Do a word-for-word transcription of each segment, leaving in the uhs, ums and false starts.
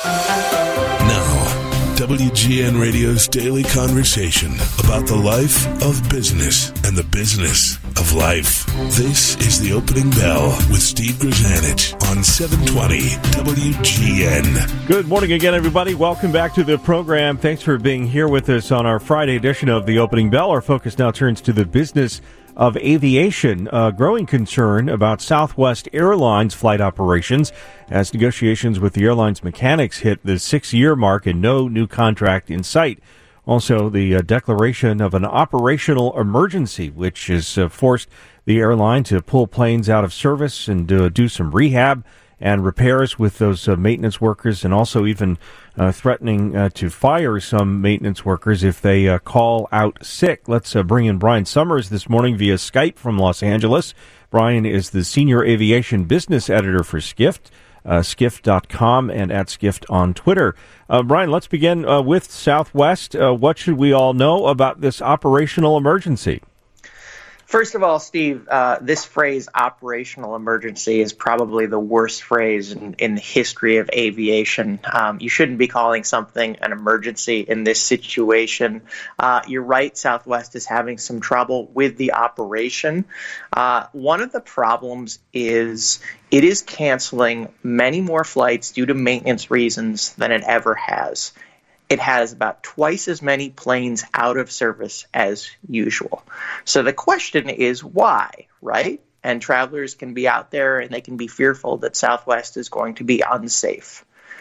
Now, W G N Radio's daily conversation about the life of business and the business of life. This is The Opening Bell with Steve Grzanich on seven twenty W G N. Good morning again, everybody. Welcome back to the program. Thanks for being here with us on our Friday edition of The Opening Bell. Our focus now turns to the business of aviation, a growing concern about Southwest Airlines flight operations as negotiations with the airline's mechanics hit the six-year mark and no new contract in sight. Also, the uh, declaration of an operational emergency, which has uh, forced the airline to pull planes out of service and uh, do some rehab and repairs with those uh, maintenance workers, and also even uh, threatening uh, to fire some maintenance workers if they uh, call out sick. Let's uh, bring in Brian Summers this morning via Skype from Los Angeles. Brian is the Senior Aviation Business Editor for Skift, uh, skift dot com, and at Skift on Twitter. Uh, Brian, let's begin uh, with Southwest. Uh, what should we all know about this operational emergency? First of all, Steve, uh, this phrase operational emergency is probably the worst phrase in, in the history of aviation. Um, you shouldn't be calling something an emergency in this situation. Uh, you're right, Southwest is having some trouble with the operation. Uh, one of the problems is it is canceling many more flights due to maintenance reasons than it ever has. It has about twice as many planes out of service as usual. So the question is why, right? And travelers can be out there and they can be fearful that Southwest is going to be unsafe.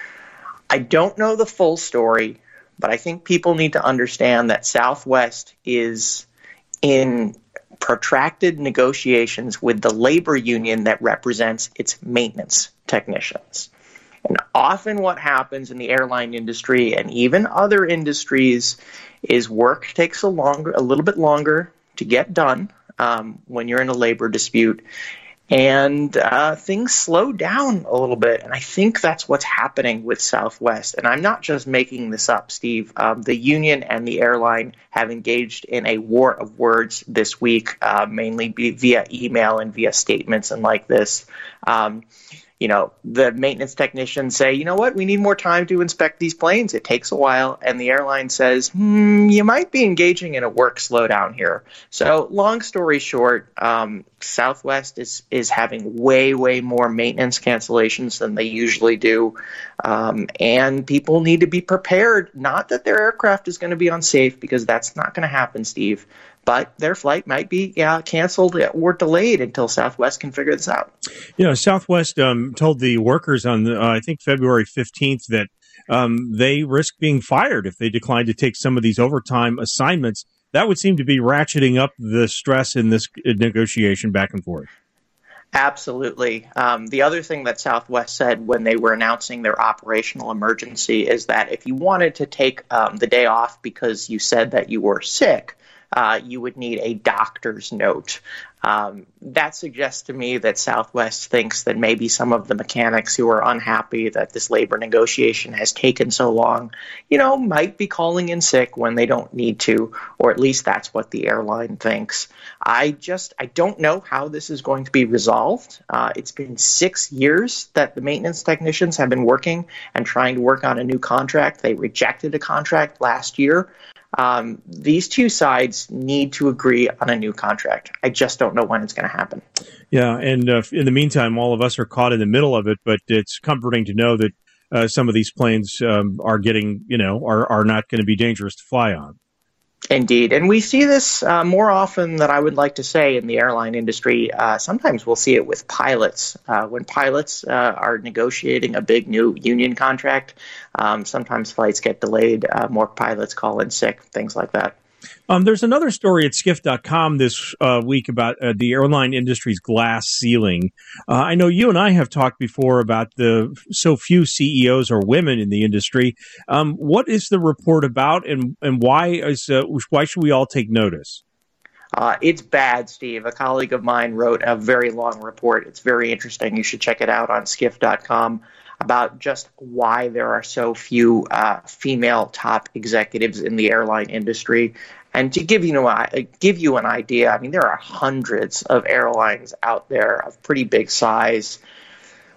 I don't know the full story, but I think people need to understand that Southwest is in protracted negotiations with the labor union that represents its maintenance technicians. And often what happens in the airline industry and even other industries is work takes a longer, a little bit longer to get done um, when you're in a labor dispute, and uh, things slow down a little bit. And I think that's what's happening with Southwest. And I'm not just making this up, Steve. Um, the union and the airline have engaged in a war of words this week, uh, mainly via email and via statements and like this. Um, You know, the maintenance technicians say, you know what, we need more time to inspect these planes. It takes a while. And the airline says, hmm, you might be engaging in a work slowdown here. So long story short, um, Southwest is, is having way, way more maintenance cancellations than they usually do. Um, and people need to be prepared. Not that their aircraft is going to be unsafe, because that's not going to happen, Steve. But their flight might be yeah, canceled or delayed until Southwest can figure this out. You know, Southwest um, told the workers on, the, uh, I think, February fifteenth that um, they risk being fired if they decline to take some of these overtime assignments. That would seem to be ratcheting up the stress in this negotiation back and forth. Absolutely. Um, the other thing that Southwest said when they were announcing their operational emergency is that if you wanted to take um, the day off because you said that you were sick, Uh, you would need a doctor's note. Um, that suggests to me that Southwest thinks that maybe some of the mechanics who are unhappy that this labor negotiation has taken so long, you know, might be calling in sick when they don't need to, or at least that's what the airline thinks. I just, I don't know how this is going to be resolved. Uh, it's been six years that the maintenance technicians have been working and trying to work on a new contract. They rejected a contract last year. Um, these two sides need to agree on a new contract. I just don't know when it's going to happen. Yeah, and uh, in the meantime, all of us are caught in the middle of it, but it's comforting to know that uh, some of these planes um, are getting, you know, are, are not going to be dangerous to fly on. Indeed. And we see this uh, more often than I would like to say in the airline industry. Uh, sometimes we'll see it with pilots. Uh, when pilots uh, are negotiating a big new union contract, um, sometimes flights get delayed, uh, more pilots call in sick, things like that. Um, there's another story at skift dot com this uh, week about uh, the airline industry's glass ceiling. Uh, I know you and I have talked before about the so few C E Os are women in the industry. Um, what is the report about, and and why is uh, why should we all take notice? Uh, it's bad, Steve. A colleague of mine wrote a very long report. It's very interesting. You should check it out on skift dot com about just why there are so few uh, female top executives in the airline industry. And to give you, know, give you an idea, I mean, there are hundreds of airlines out there of pretty big size.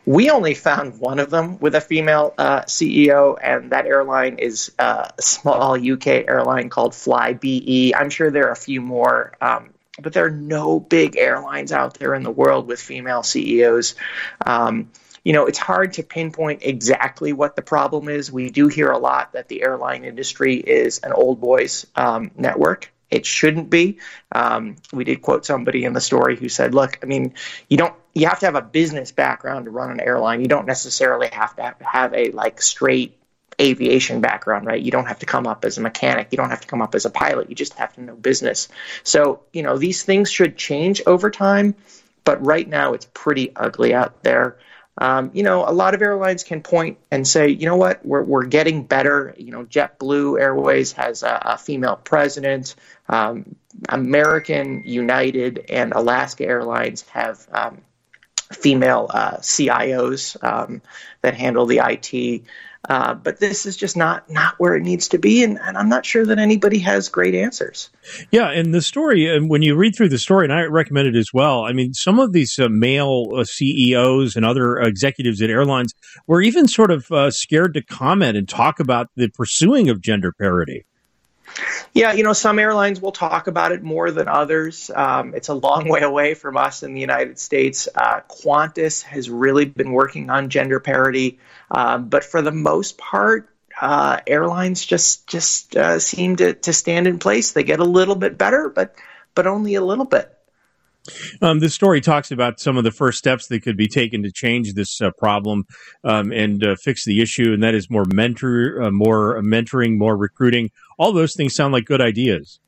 We only found one of them with a female uh, C E O, and that airline is uh, a small U K airline called Flybe. I'm sure there are a few more, um, but there are no big airlines out there in the world with female C E Os. Um, you know, it's hard to pinpoint exactly what the problem is. We do hear a lot that the airline industry is an old boys um, network. It shouldn't be. Um, we did quote somebody in the story who said, look, I mean, you don't, you have to have a business background to run an airline. You don't necessarily have to have, have a like straight aviation background, right? You don't have to come up as a mechanic. You don't have to come up as a pilot. You just have to know business. So, you know, these things should change over time, but right now it's pretty ugly out there. Um, you know, a lot of airlines can point and say, you know what, we're we're getting better. You know, JetBlue Airways has a, a female president. Um, American, United, and Alaska Airlines have um, female uh, C I Os um, that handle the I T. Uh, but this is just not not where it needs to be, and, and I'm not sure that anybody has great answers. Yeah, and the story, and when you read through the story, and I recommend it as well, I mean, some of these uh, male uh, C E Os and other executives at airlines were even sort of uh, scared to comment and talk about the pursuing of gender parity. Yeah, you know, some airlines will talk about it more than others. Um, it's a long way away from us in the United States. Uh, Qantas has really been working on gender parity, uh, but for the most part, uh, airlines just just uh, seem to, to stand in place. They get a little bit better, but but only a little bit. Um, this story talks about some of the first steps that could be taken to change this uh, problem um, and uh, fix the issue, and that is more mentor, uh, more mentoring, more recruiting. All those things sound like good ideas.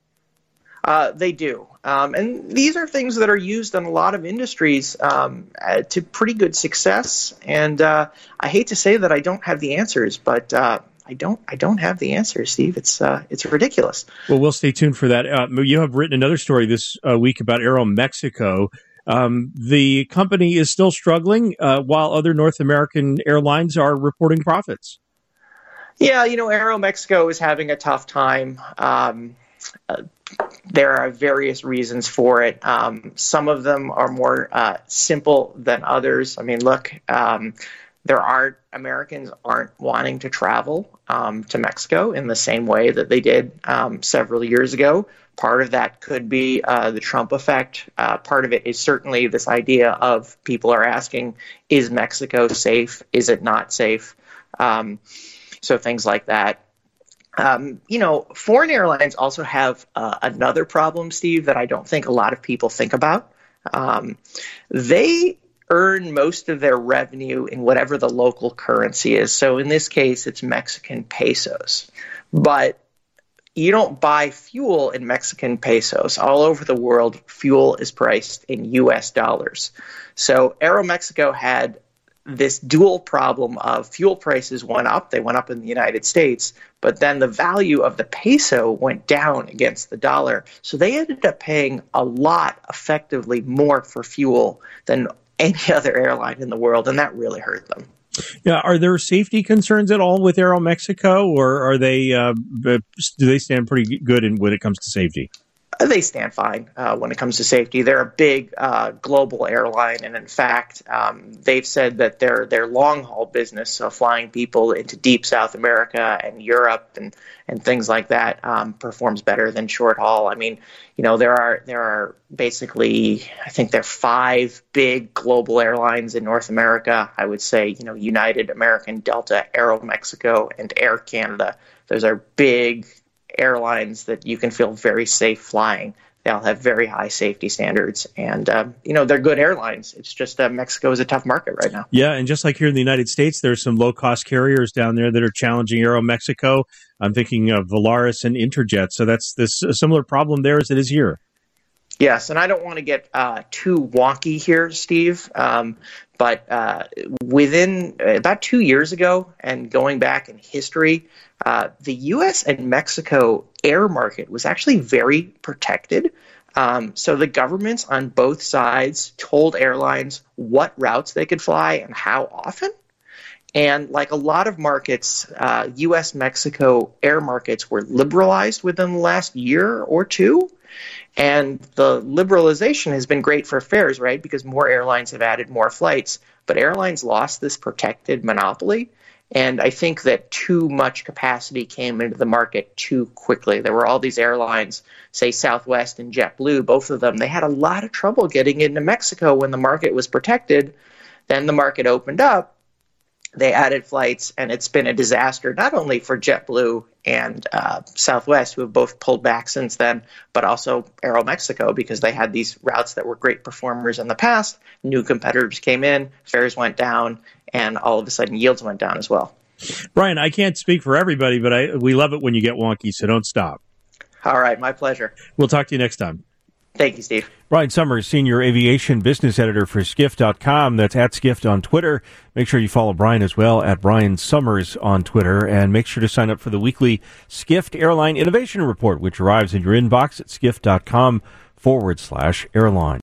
Uh, they do. Um, and these are things that are used in a lot of industries um, uh, to pretty good success. And uh, I hate to say that I don't have the answers, but uh, I don't I don't have the answers, Steve. It's uh, it's ridiculous. Well, we'll stay tuned for that. Uh, you have written another story this uh, week about Aeromexico. Um, the company is still struggling uh, while other North American airlines are reporting profits. Yeah, you know, Aeromexico is having a tough time. Um, uh, there are various reasons for it. Um, some of them are more uh, simple than others. I mean, look, um, there are Americans aren't wanting to travel um, to Mexico in the same way that they did um, several years ago. Part of that could be uh, the Trump effect. Uh, part of it is certainly this idea of people are asking, is Mexico safe? Is it not safe? Um, so things like that. Um, you know, foreign airlines also have uh, another problem, Steve, that I don't think a lot of people think about. Um, they earn most of their revenue in whatever the local currency is. So in this case, it's Mexican pesos. But you don't buy fuel in Mexican pesos. All over the world, fuel is priced in U S dollars. So Aeromexico had this dual problem of fuel prices went up. They went up in the United States, but then the value of the peso went down against the dollar. So they ended up paying a lot, effectively more for fuel than any other airline in the world, and that really hurt them. Yeah, are there safety concerns at all with Aeromexico, or are they uh, do they stand pretty good in when it comes to safety? They stand fine uh, when it comes to safety. They're a big uh, global airline, and in fact, um, they've said that their their long haul business, so flying people into deep South America and Europe and and things like that, um, performs better than short haul. I mean, you know, there are there are basically, I think there are five big global airlines in North America. I would say, you know, United, American, Delta, Aeromexico, and Air Canada. Those are big airlines that you can feel very safe flying. They all have very high safety standards, and um, you know, they're good airlines. It's just uh, Mexico is a tough market right now. Yeah, and just like here in the United States, there's some low cost carriers down there that are challenging Aeromexico. I'm thinking of Volaris and Interjet. So that's this a similar problem there as it is here. Yes, and I don't want to get uh, too wonky here, Steve, um, but uh, within uh, about two years ago, and going back in history, uh, the U S and Mexico air market was actually very protected. Um, so the governments on both sides told airlines what routes they could fly and how often. And like a lot of markets, uh, U S Mexico air markets were liberalized within the last year or two. And the liberalization has been great for fares, right? Because more airlines have added more flights. but airlines lost this protected monopoly. And I think that too much capacity came into the market too quickly. There were all these airlines, say Southwest and JetBlue, both of them, they had a lot of trouble getting into Mexico when the market was protected. Then the market opened up, they added flights, and it's been a disaster, not only for JetBlue and uh, Southwest, who have both pulled back since then, but also Aeromexico, because they had these routes that were great performers in the past. New competitors came in, fares went down, and all of a sudden yields went down as well. Brian, I can't speak for everybody, but I, we love it when you get wonky, so don't stop. All right, my pleasure. We'll talk to you next time. Thank you, Steve. Brian Summers, Senior Aviation Business Editor for Skift dot com. That's at Skift on Twitter. Make sure you follow Brian as well at Brian Summers on Twitter. And make sure to sign up for the weekly Skift Airline Innovation Report, which arrives in your inbox at Skift dot com forward slash airline.